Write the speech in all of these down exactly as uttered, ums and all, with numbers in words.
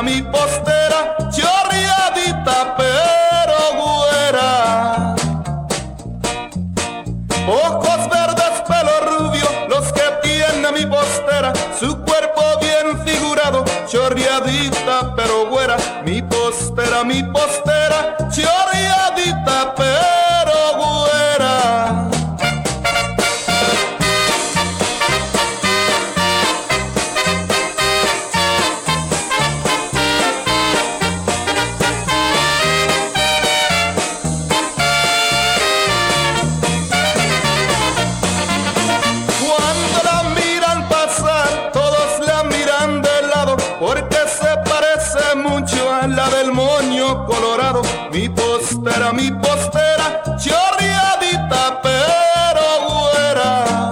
mi postera, chorreadita pero güera. Ojos verdes, pelo rubio, los que tiene mi postera, su cuerpo bien figurado, chorreadita pero güera. Mi postera, mi postera, chorreadita pero güera. Porque se parece mucho a la del moño colorado. Mi postera, mi postera, chorreadita pero güera.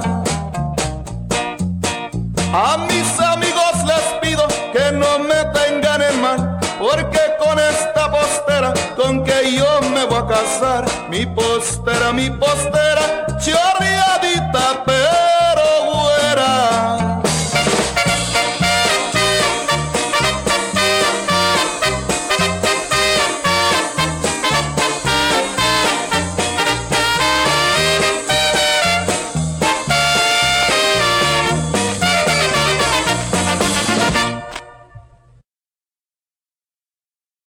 A mis amigos les pido que no me tengan en mal, porque con esta postera con que yo me voy a casar. Mi postera, mi postera,